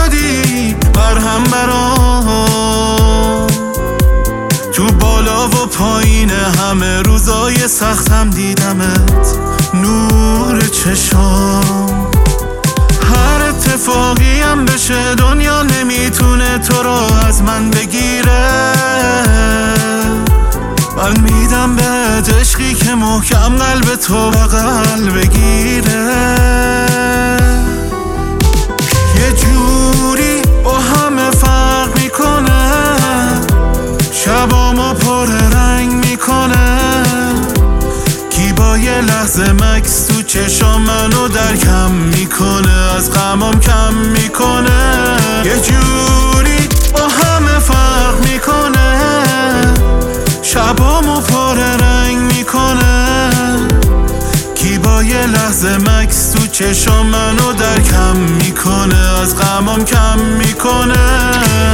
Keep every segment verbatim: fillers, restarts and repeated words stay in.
شدی مرهم برام. تو بالا و پایین همه روزای سختم دیدمت نور چشام. هر اتفاقی هم بشه دنیا نمیتونه تو رو از من بگیره. من میدم بهت عشقی که محکم قلب تو بغل بگیره. یه جوری با همه فرق میکنه، شبامو پر رنگ میکنه. کی با یه لحظه مکس تو چشام منو درکم میکنه، از غمام کم میکنه. یه جوری با همه فرق میکنه، شبامو پر رنگ میکنه. کی با یه لحظه مکس تو چشام منو درکم میکنه، از غمام کم میکنه.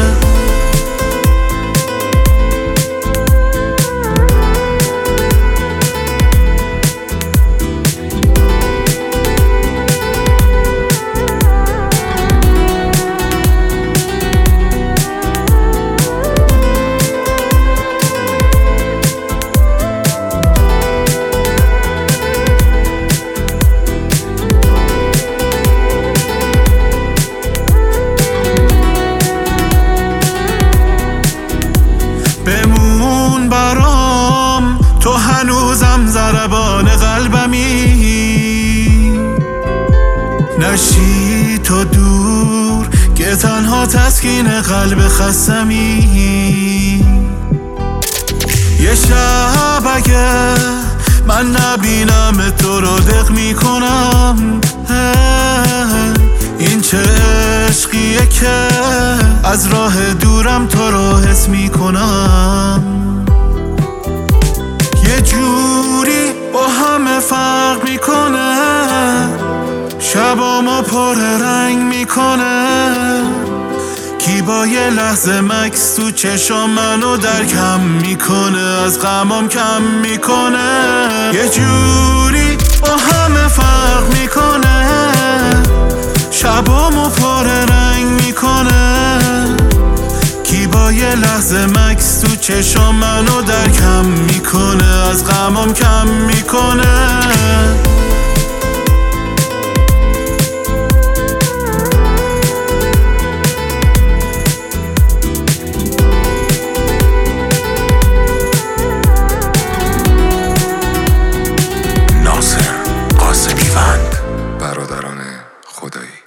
بمون برام، تو هنوزم ضربان قلبمی. نشی تو دور که تنها تسکین قلب خستمی. یه شب اگه من نبینم تو رو دق میکنم. این چه عشقیه که از راه دورم تو رو حس میکنم. یه جوری با همه فرق میکنه، شبامو پر رنگ میکنه. کی با یه لحظه مکس تو چشام منو درکم میکنه، از غمام کم میکنه. یه جوری با همه فرق میکنه، شبامو پر رنگ میکنه. کی با یه لحظه مکس تو چشام منو درکم میکنه، از غمام کم میکنه. ناصر قاسمی‌وند، برادران خدایی.